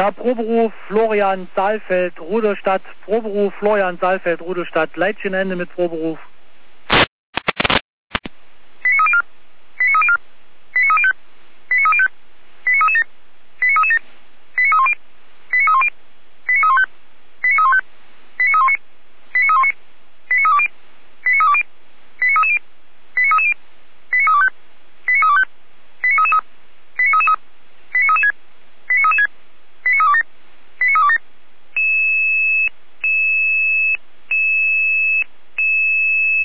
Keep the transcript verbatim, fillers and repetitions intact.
Da Proberuf Florian Saalfeld, Rudolstadt, Proberuf Florian Saalfeld, Rudolstadt, Leitchenende mit Proberuf.